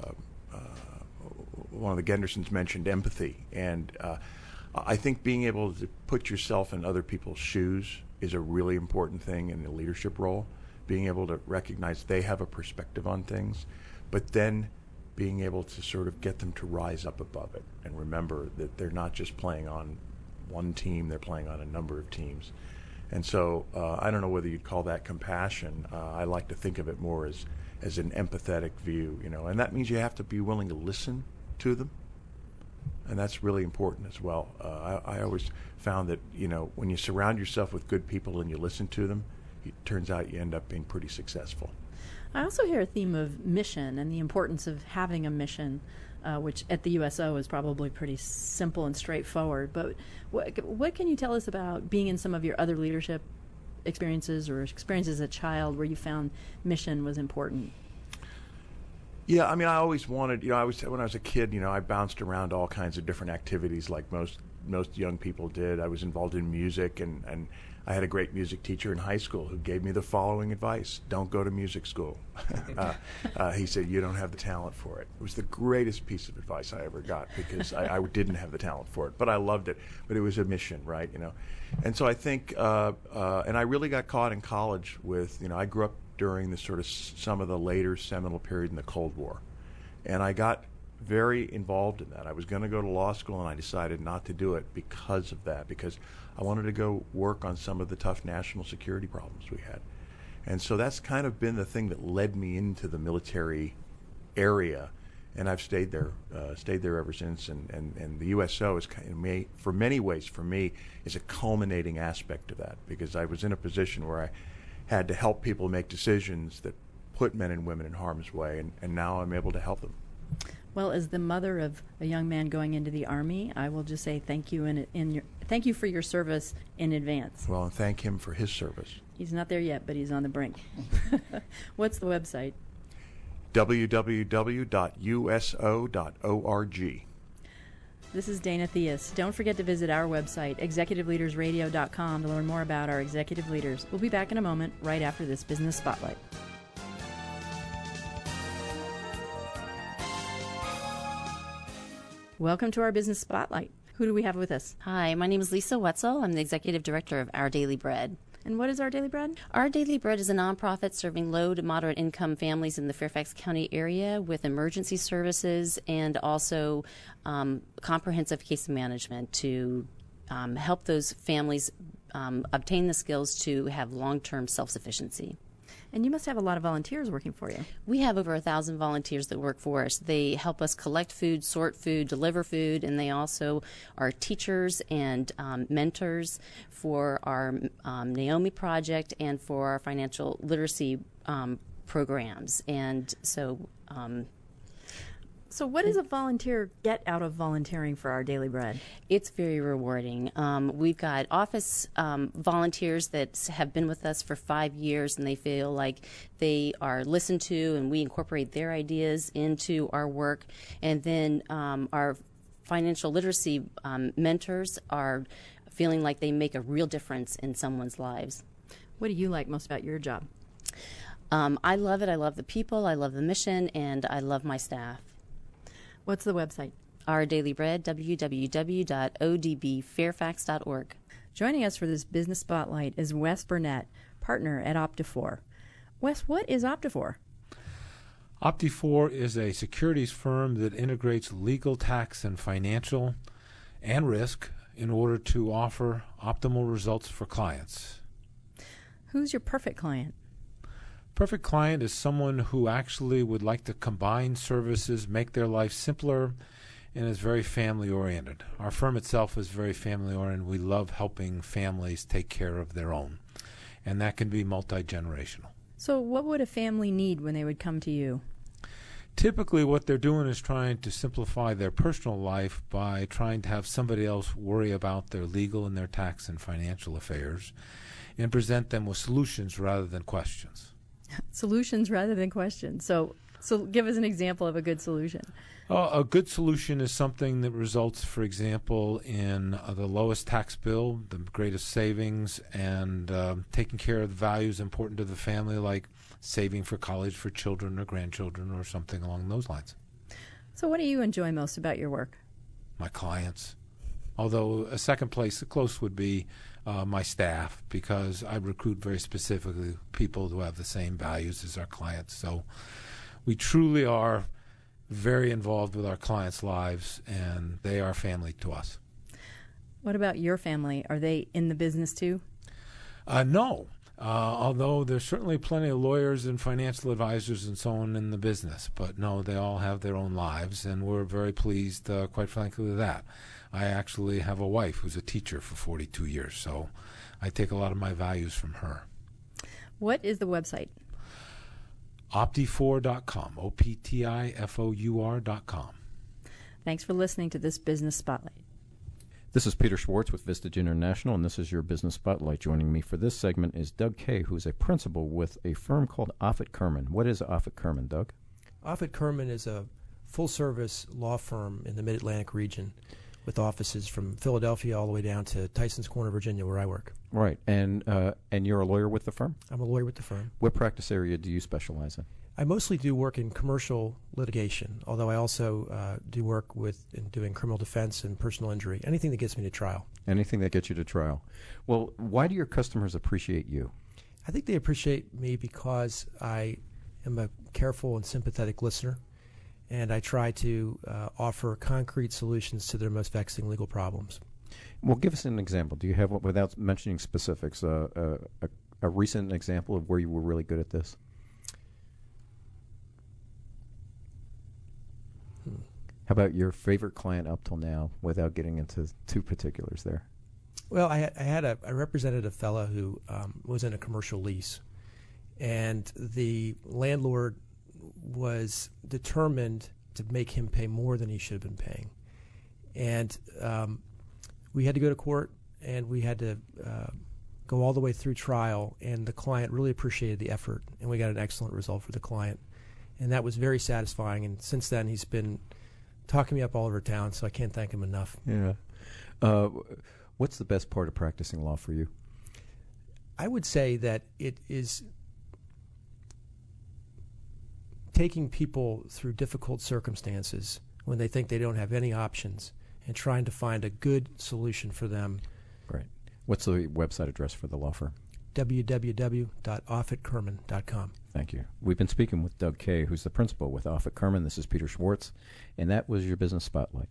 Gendersons mentioned empathy, and I think being able to put yourself in other people's shoes is a really important thing in the leadership role. Being able to recognize they have a perspective on things, but then being able to sort of get them to rise up above it and remember that they're not just playing on one team, they're playing on a number of teams. And so I don't know whether you'd call that compassion. I like to think of it more as an empathetic view, and that means you have to be willing to listen to them, and that's really important as well. I always found that, when you surround yourself with good people and you listen to them, it turns out you end up being pretty successful. I also hear a theme of mission and the importance of having a mission, which at the USO is probably pretty simple and straightforward. But what can you tell us about being in some of your other leadership experiences or experiences as a child where you found mission was important? Yeah, I mean, I always wanted, when I was a kid, I bounced around all kinds of different activities like most young people did. I was involved in music, and I had a great music teacher in high school who gave me the following advice: don't go to music school. He said, you don't have the talent for it. It was the greatest piece of advice I ever got, because I didn't have the talent for it, but I loved it. But it was a mission, right? And so I think, and I really got caught in college with, I grew up during the sort of some of the later seminal period in the Cold War, and I got very involved in that. I was going to go to law school, and I decided not to do it because of that, because I wanted to go work on some of the tough national security problems we had. And so that's kind of been the thing that led me into the military area, and I've stayed there ever since. And the USO is for many ways, for me, is a culminating aspect of that, because I was in a position where I had to help people make decisions that put men and women in harm's way, and now I'm able to help them. Well, as the mother of a young man going into the Army, I will just say thank you thank you for your service in advance. Well, and thank him for his service. He's not there yet, but he's on the brink. What's the website? www.uso.org. This is Dana Theus. Don't forget to visit our website, executiveleadersradio.com, to learn more about our executive leaders. We'll be back in a moment, right after this Business Spotlight. Welcome to our Business Spotlight. Who do we have with us? Hi, my name is Lisa Wetzel. I'm the Executive Director of Our Daily Bread. And what is Our Daily Bread? Our Daily Bread is a nonprofit serving low to moderate income families in the Fairfax County area with emergency services and also comprehensive case management to help those families obtain the skills to have long-term self-sufficiency. And you must have a lot of volunteers working for you. We have over 1,000 volunteers that work for us. They help us collect food, sort food, deliver food, and they also are teachers and mentors for our Naomi Project and for our financial literacy programs. And so... So what does a volunteer get out of volunteering for Our Daily Bread? It's very rewarding. We've got office volunteers that have been with us for 5 years, and they feel like they are listened to, and we incorporate their ideas into our work. And then our financial literacy mentors are feeling like they make a real difference in someone's lives. What do you like most about your job? I love it. I love the people. I love the mission, and I love my staff. What's the website? Our Daily Bread, www.odbfairfax.org. Joining us for this business spotlight is Wes Burnett, partner at Optifor. Wes, what is Optifor? Optifor is a securities firm that integrates legal, tax, and financial and risk in order to offer optimal results for clients. Who's your perfect client? Perfect client is someone who actually would like to combine services, make their life simpler, and is very family-oriented. Our firm itself is very family-oriented. We love helping families take care of their own, and that can be multi-generational. So what would a family need when they would come to you? Typically what they're doing is trying to simplify their personal life by trying to have somebody else worry about their legal and their tax and financial affairs and present them with solutions rather than questions. Solutions rather than questions. So give us an example of a good solution. A good solution is something that results, for example, in the lowest tax bill, the greatest savings, and taking care of the values important to the family, like saving for college for children or grandchildren or something along those lines. So what do you enjoy most about your work? My clients. Although a second place close would be my staff, because I recruit very specifically people who have the same values as our clients. So we truly are very involved with our clients' lives, and they are family to us. What about your family? Are they in the business too? No. Although there's certainly plenty of lawyers and financial advisors and so on in the business. But no, they all have their own lives, and we're very pleased, quite frankly, with that. I actually have a wife who's a teacher for 42 years, so I take a lot of my values from her. What is the website? Optifor.com, OPTIFOUR.com. Thanks for listening to this Business Spotlight. This is Peter Schwartz with Vistage International, and this is your Business Spotlight. Joining me for this segment is Doug Kay, who's a principal with a firm called Offit Kerman. What is Offit Kerman, Doug? Offit Kerman is a full-service law firm in the Mid-Atlantic region with offices from Philadelphia all the way down to Tysons Corner, Virginia, where I work. Right, and you're a lawyer with the firm? I'm a lawyer with the firm. What practice area do you specialize in? I mostly do work in commercial litigation, although I also do work in doing criminal defense and personal injury, anything that gets me to trial. Anything that gets you to trial. Well, why do your customers appreciate you? I think they appreciate me because I am a careful and sympathetic listener, and I try to offer concrete solutions to their most vexing legal problems. Well, give us an example. Do you have, without mentioning specifics, a recent example of where you were really good at this? How about your favorite client up till now, without getting into too particulars there? Well, I represented a fellow who was in a commercial lease, and the landlord was determined to make him pay more than he should have been paying. And we had to go to court, and we had to go all the way through trial, and the client really appreciated the effort, and we got an excellent result for the client. And that was very satisfying, and since then he's been talking me up all over town, so I can't thank him enough. Yeah. What's the best part of practicing law for you? I would say that it is taking people through difficult circumstances when they think they don't have any options and trying to find a good solution for them. Right. What's the website address for the law firm? www.offitkerman.com. Thank you. We've been speaking with Doug Kay, who's the principal with Offit Kerman. This is Peter Schwartz, and that was your Business Spotlight.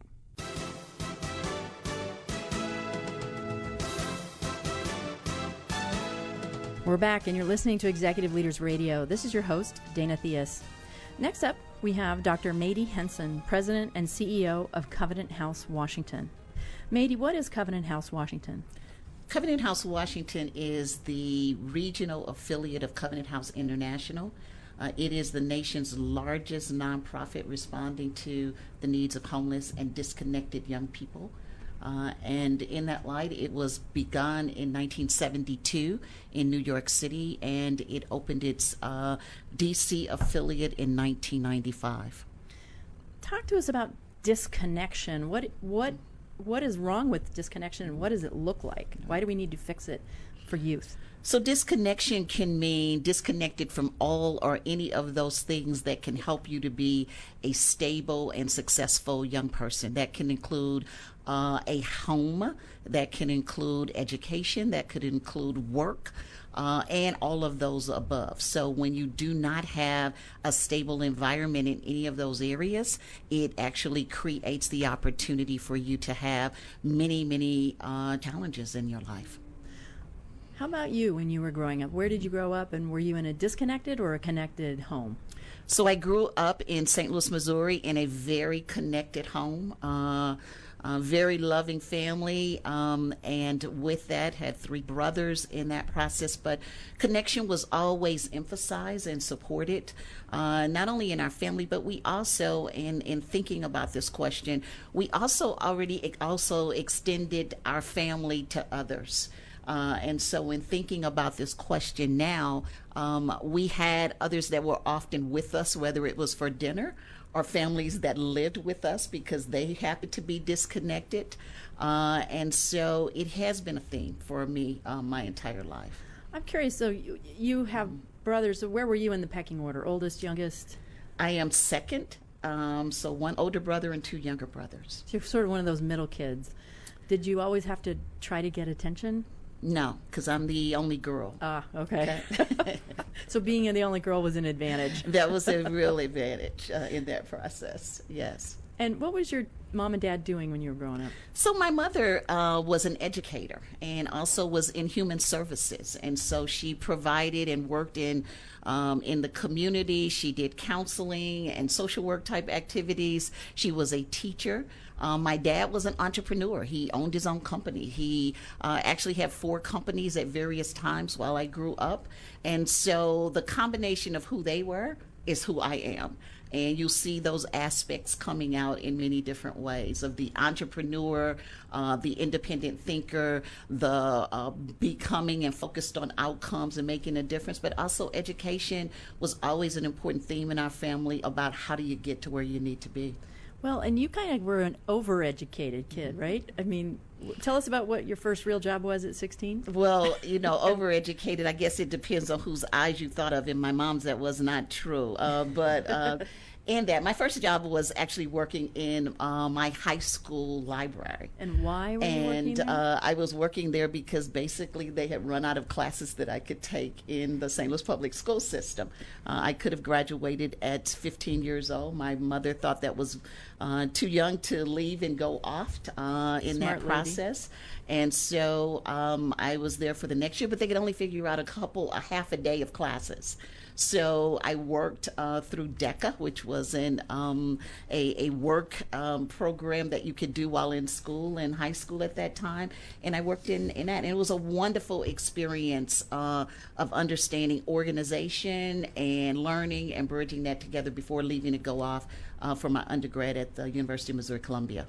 We're back, and you're listening to Executive Leaders Radio. This is your host, Dana Theus. Next up, we have Dr. Mady Henson, President and CEO of Covenant House Washington. Mady, what is Covenant House Washington? Covenant House Washington is the regional affiliate of Covenant House International. It is the nation's largest nonprofit responding to the needs of homeless and disconnected young people. And in that light, it was begun in 1972 in New York City, and it opened its D.C. affiliate in 1995. Talk to us about disconnection. What is wrong with disconnection, and what does it look like? Why do we need to fix it for youth? So disconnection can mean disconnected from all or any of those things that can help you to be a stable and successful young person. That can include a home, that can include education, that could include work, and all of those above. So when you do not have a stable environment in any of those areas, it actually creates the opportunity for you to have many, many challenges in your life. How about you when you were growing up? Where did you grow up, and were you in a disconnected or a connected home? So I grew up in St. Louis, Missouri, in a very connected home, very loving family, and with that had 3 brothers in that process. But connection was always emphasized and supported, not only in our family, but we also, in thinking about this question, we also extended our family to others. And so in thinking about this question now, we had others that were often with us, whether it was for dinner or families that lived with us because they happened to be disconnected. And so it has been a theme for me my entire life. I'm curious, so you have brothers. So where were you in the pecking order? Oldest, youngest? I am second. So 1 older brother and 2 younger brothers. So you're sort of one of those middle kids. Did you always have to try to get attention? No, because I'm the only girl. Ah, okay. So being the only girl was an advantage. That was a real advantage in that process, yes. And what was your mom and dad doing when you were growing up? So my mother was an educator and also was in human services. And so she provided and worked in the community. She did counseling and social work type activities. She was a teacher. My dad was an entrepreneur. He owned his own company. He actually had 4 companies at various times while I grew up. And so the combination of who they were is who I am. And you'll see those aspects coming out in many different ways of the entrepreneur, the independent thinker, the becoming and focused on outcomes and making a difference. But also education was always an important theme in our family about how do you get to where you need to be. Well, and you kind of were an overeducated kid, right? I mean, tell us about what your first real job was at 16. Well, overeducated, I guess it depends on whose eyes you thought of. In my mom's, that was not true. But in that, my first job was actually working in my high school library. And why were you working there? And I was working there because basically they had run out of classes that I could take in the St. Louis public school system. I could have graduated at 15 years old. My mother thought that was too young to leave and go off in that process. And so I was there for the next year, but they could only figure out a half a day of classes. So I worked through DECA, which was a work program that you could do while in school, in high school at that time. And I worked in that. And it was a wonderful experience of understanding organization and learning and bridging that together before leaving to go off for my undergrad at the University of Missouri-Columbia.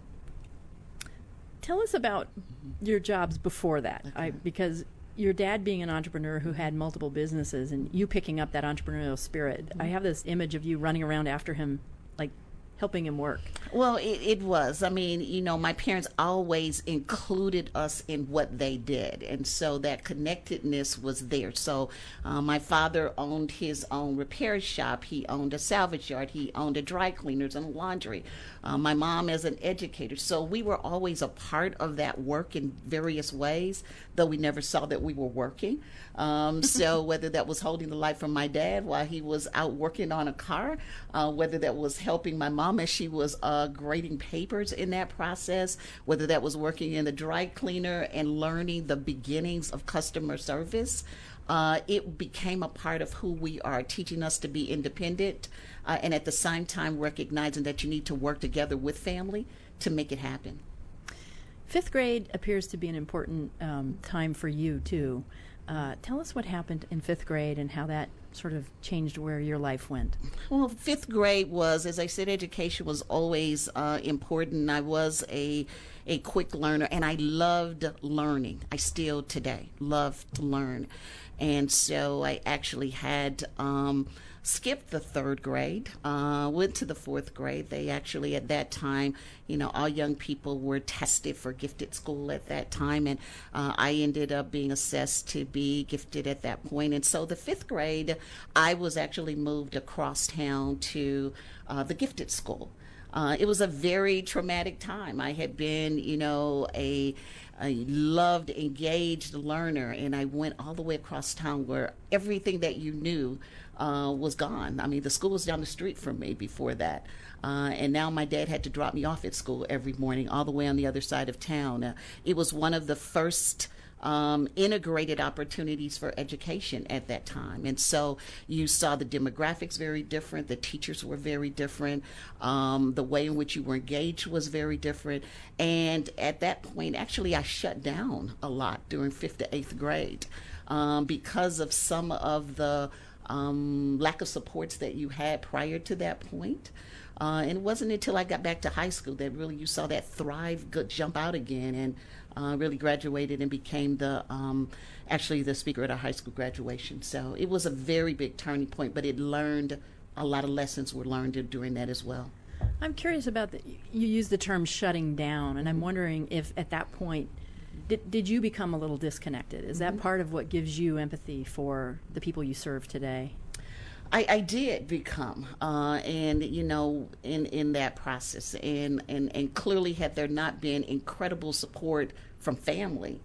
Tell us about your jobs before that, because your dad being an entrepreneur who had multiple businesses and you picking up that entrepreneurial spirit, I have this image of you running around after him, like helping him work. Well, it was. I mean, my parents always included us in what they did. And so that connectedness was there. So my father owned his own repair shop. He owned a salvage yard. He owned a dry cleaners and a laundry. My mom is an educator. So we were always a part of that work in various ways, though we never saw that we were working. So whether that was holding the light from my dad while he was out working on a car, whether that was helping my mom as she was grading papers in that process, whether that was working in the dry cleaner and learning the beginnings of customer service, it became a part of who we are, teaching us to be independent and at the same time recognizing that you need to work together with family to make it happen. Fifth grade appears to be an important time for you, too. Tell us what happened in fifth grade and how that sort of changed where your life went. Well, fifth grade was, as I said, education was always important. I was a quick learner, and I loved learning. I still today love to learn. And so I actually had skipped the third grade, went to the fourth grade. They actually, at that time, all young people were tested for gifted school at that time, and I ended up being assessed to be gifted at that point. And so the fifth grade, I was actually moved across town to the gifted school. It was a very traumatic time. I had been, a loved, engaged learner, and I went all the way across town where everything that you knew was gone. I mean, the school was down the street from me before that. And now my dad had to drop me off at school every morning all the way on the other side of town. It was one of the first integrated opportunities for education at that time. And so you saw the demographics very different, the teachers were very different, the way in which you were engaged was very different. And at that point, actually, I shut down a lot during 5th to 8th grade because of some of the lack of supports that you had prior to that point. And it wasn't until I got back to high school that really you saw that thrive, good jump out again, and really graduated and became actually the speaker at our high school graduation. So it was a very big turning point, but it learned, a lot of lessons were learned during that as well. I'm curious about, you used the term shutting down, and I'm wondering if at that point, did you become a little disconnected? Is that part of what gives you empathy for the people you serve today? I did become, and in that process, and clearly, had there not been incredible support from family,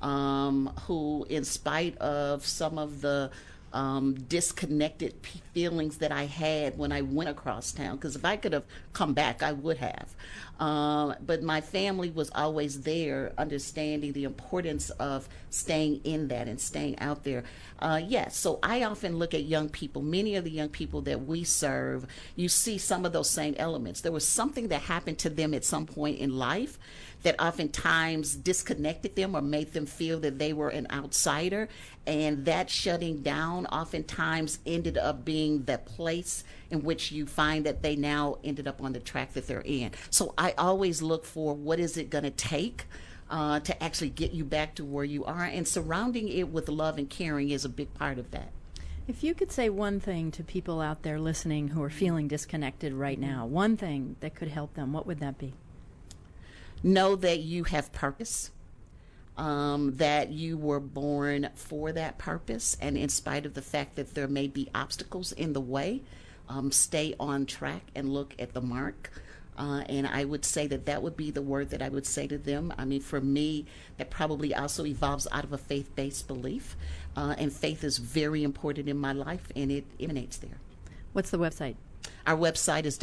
who, in spite of some of the disconnected feelings that I had when I went across town, because if I could have come back, I would have. But my family was always there, understanding the importance of staying in that and staying out there. Yes, so I often look at young people, many of the young people that we serve, you see some of those same elements. There was something that happened to them at some point in life that oftentimes disconnected them or made them feel that they were an outsider, and that shutting down oftentimes ended up being the place in which you find that they now ended up on the track that they're in. So I always look for what is it going to take to actually get you back to where you are, and surrounding it with love and caring is a big part of that. If you could say one thing to people out there listening who are feeling disconnected right now, one thing that could help them, what would that be? Know that you have purpose, that you were born for that purpose, and in spite of the fact that there may be obstacles in the way, stay on track and look at the mark. And I would say that would be the word that I would say to them. I mean, for me, that probably also evolves out of a faith-based belief, and faith is very important in my life, and it emanates there. What's the website? Our website is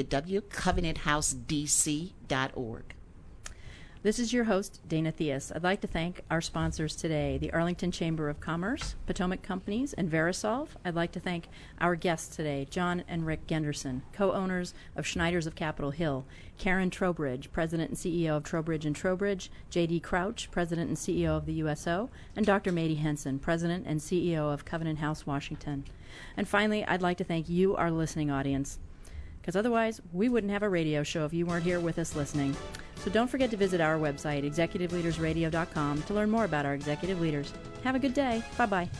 www.covenanthousedc.org. This is your host, Dana Theus. I'd like to thank our sponsors today, the Arlington Chamber of Commerce, Potomac Companies, and Verisolve. I'd like to thank our guests today, John and Rick Genderson, co-owners of Schneiders of Capitol Hill, Karen Trowbridge, President and CEO of Trowbridge & Trowbridge, J.D. Crouch, President and CEO of the USO, and Dr. Mady Henson, President and CEO of Covenant House, Washington. And finally, I'd like to thank you, our listening audience, because otherwise we wouldn't have a radio show if you weren't here with us listening. So don't forget to visit our website, executiveleadersradio.com, to learn more about our executive leaders. Have a good day. Bye-bye.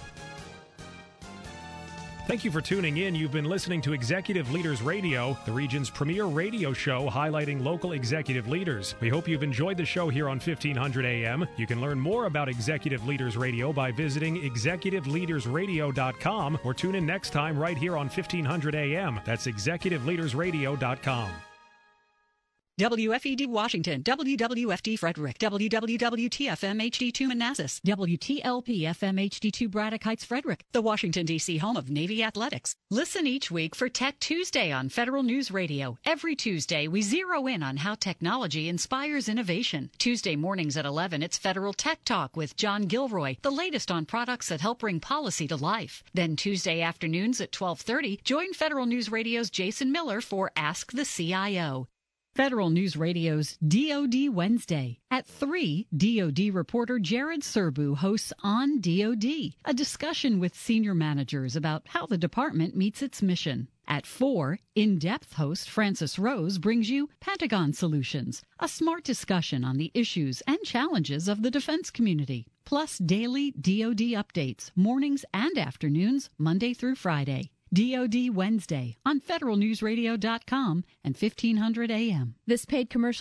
Thank you for tuning in. You've been listening to Executive Leaders Radio, the region's premier radio show highlighting local executive leaders. We hope you've enjoyed the show here on 1500 AM. You can learn more about Executive Leaders Radio by visiting executiveleadersradio.com or tune in next time right here on 1500 AM. That's executiveleadersradio.com. WFED Washington, WWFD Frederick, WWWTFM HD2 Manassas, WTLP FM HD2 Braddock Heights Frederick, the Washington, D.C. home of Navy Athletics. Listen each week for Tech Tuesday on Federal News Radio. Every Tuesday, we zero in on how technology inspires innovation. Tuesday mornings at 11, it's Federal Tech Talk with John Gilroy, the latest on products that help bring policy to life. Then Tuesday afternoons at 12:30, join Federal News Radio's Jason Miller for Ask the CIO. Federal News Radio's DoD Wednesday. At 3, DoD reporter Jared Serbu hosts On DoD, a discussion with senior managers about how the department meets its mission. At 4, in-depth host Francis Rose brings you Pentagon Solutions, a smart discussion on the issues and challenges of the defense community. Plus daily DoD updates, mornings and afternoons, Monday through Friday. DoD Wednesday on federalnewsradio.com and 1500 AM. This paid commercial